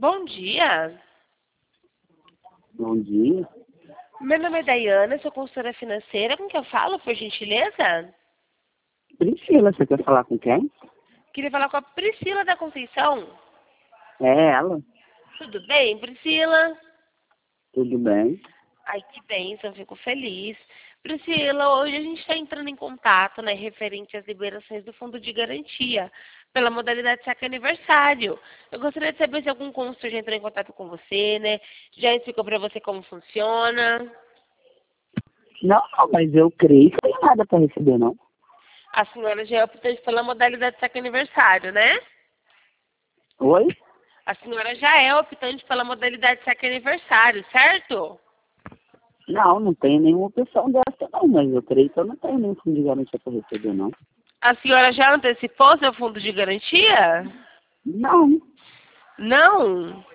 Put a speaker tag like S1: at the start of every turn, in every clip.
S1: Bom dia.
S2: Bom dia.
S1: Meu nome é Daiana, sou consultora financeira. Com quem eu falo, por gentileza?
S2: Priscila, você quer falar com quem?
S1: Queria falar com a Priscila da Conceição.
S2: É ela.
S1: Tudo bem, Priscila?
S2: Tudo bem?
S1: Ai, que bênção, fico feliz. Priscila, hoje a gente está entrando em contato, né, referente às liberações do Fundo de Garantia, pela modalidade Saque Aniversário. Eu gostaria de saber se algum consultor já entrou em contato com você, né? Já explicou para você como funciona.
S2: Não, mas eu creio que não tem nada para receber, não.
S1: A senhora já é optante pela modalidade Saque Aniversário, né?
S2: Oi?
S1: A senhora já é optante pela modalidade Saque Aniversário, certo?
S2: Não, não tem nenhuma opção dessa, não, mas eu creio que eu não tenho nenhum fundo de garantia para receber, não.
S1: A senhora já antecipou seu fundo de garantia?
S2: Não,
S1: Não.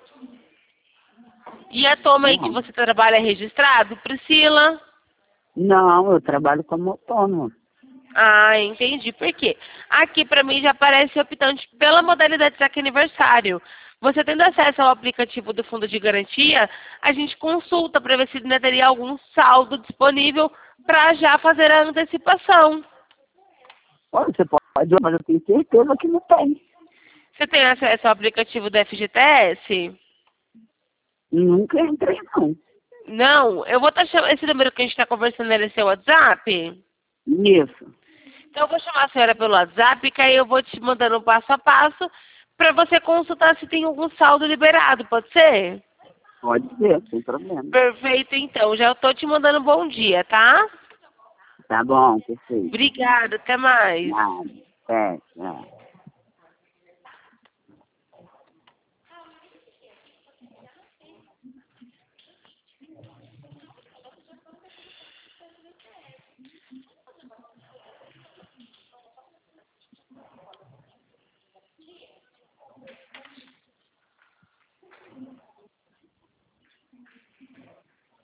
S1: E atualmente
S2: não.
S1: você trabalha registrado, Priscila?
S2: Não, eu trabalho como autônomo.
S1: Ah, entendi. Por quê? Aqui para mim já aparece optante pela modalidade Saque Aniversário. Você tendo acesso ao aplicativo do Fundo de Garantia, a gente consulta para ver se ainda teria algum saldo disponível para já fazer a antecipação.
S2: Olha, você pode, mas eu tenho certeza que não tem.
S1: Você tem acesso ao aplicativo do FGTS?
S2: Nunca entrei, não.
S1: Não, eu vou estar chamando esse número que a gente está conversando, ele é seu WhatsApp?
S2: Isso.
S1: Então eu vou chamar a senhora pelo WhatsApp, que aí eu vou te mandando um passo a passo para você consultar se tem algum saldo liberado, pode ser?
S2: Pode ser, sem problema.
S1: Perfeito, então. Já estou te mandando um bom dia, tá?
S2: Tá bom, perfeito.
S1: Obrigada, até mais.
S2: Nada. É, é.